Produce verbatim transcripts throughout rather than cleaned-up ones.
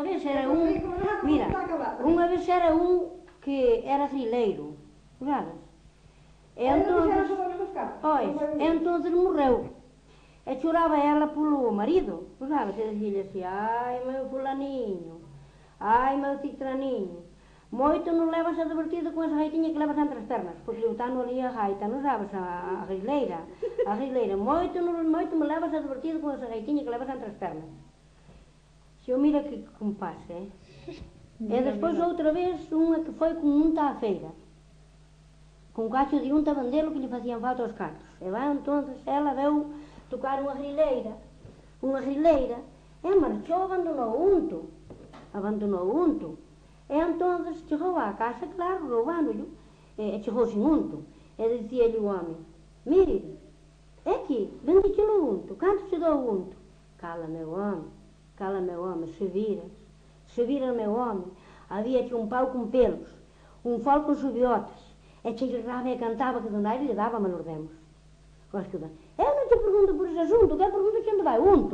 vez era un, mira, unha vez era un que era grileiro, sabes? E entonces, pois, e entonces morreu. E choraba ela polo marido, sabes? E dicíle así, ai, meu fulaninho, ai, meu citraniño, moito non levas a divertido con esa gaitiña que levas entre as pernas, porque eu tano ali a gaita, non sabes, a, a grileira, a grileira, moito, non, moito me levas a divertido con esa gaitiña que levas entre as pernas. Se eu mira que compás, eh? E despois outra vez, unha que foi con unta á feira, con cacho de unta a vendelo que lle facían falta aos cartos. E vai, entonces, ela veu tocar unha grileira, unha grileira, e marchou, abandonou o unto, abandonou o unto. E entonces chegou á casa, claro, roubándollo, e chegou sin unto. E dicíalle o home, mire, é que, vendichelo o unto, canto se dou o unto? Cala, meu home, cala, meu home, se viras, se vira, meu home, había que un pau con pelos, un fol con subiotas, e chirraba e cantaba que donde lle daba, me lordemos. Eu non te pregunto por ese asunto, que pregunto que onde vai o unto.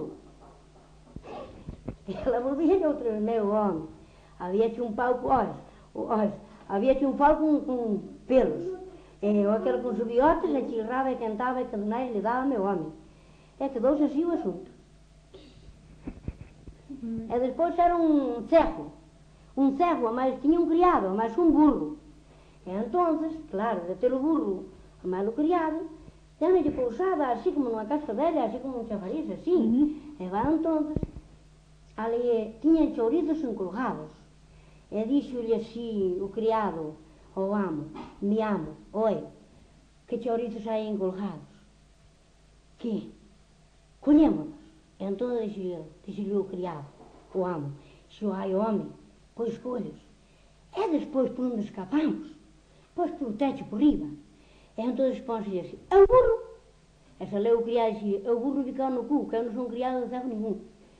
E ela volvía outra vez, meu home, había que un pau con, olha, había que un fol con, con pelos, e aquele con subiotas, e chirraba e cantaba e que donde lle daba, meu home. E quedouse así o asunto. E despois era un cego, un cego, mas tiña un criado, mas un burro. E entonces, claro, de ter o burro a malo criado, dame-lle pousada así como nunha casa velha, así como un chafariz, así. Uh-huh. E vai entonces, ali tiñan chourizos encolgados. E díxolle así o criado ao amo, mi amo, oi, que chourizos hai encolgados? Que? Coñémonos. E entón díxolle, díxolle o criado, o amo, se o hai home, pois collos. E despois por onde escapamos? Pois polo techo por riba. E entón pónselle así, é o burro. E se leu o criado e é o burro bicao no cu, que eu non son criado de cego ningún.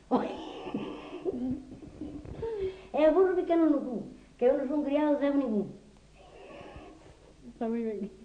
É o burro bicao no cu, que eu non son criado de cego ningún. Está moi ben.